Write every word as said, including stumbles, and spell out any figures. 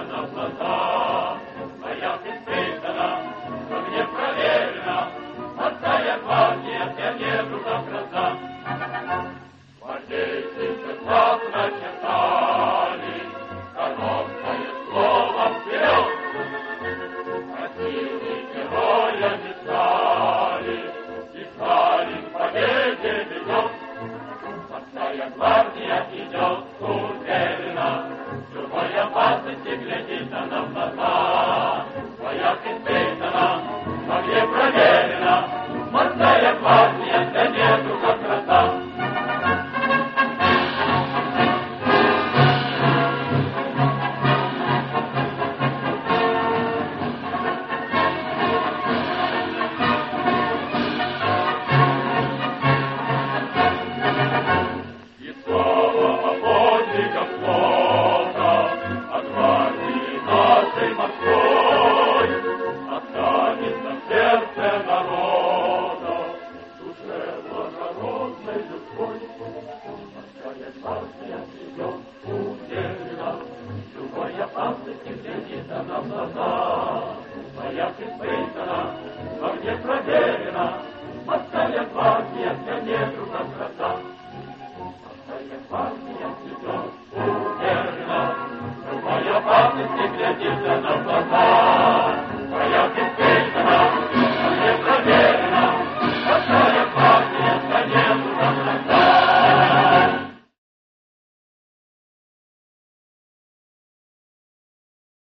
на глаза. Моя испытана, но мне проверена, морская гвардия, пионеру как гроза. Гвардейцы церква начертали, короткое слово вперед. Красивые героями стали, и Сталин к победе ведет. Морская гвардия идет уверенно, любой опасности глядит она в глаза. Своя испытана, в огне проверена, морская гвардия для нету как гроза. Моя испытана, но не проверена, морская гвардия для нету как гроза.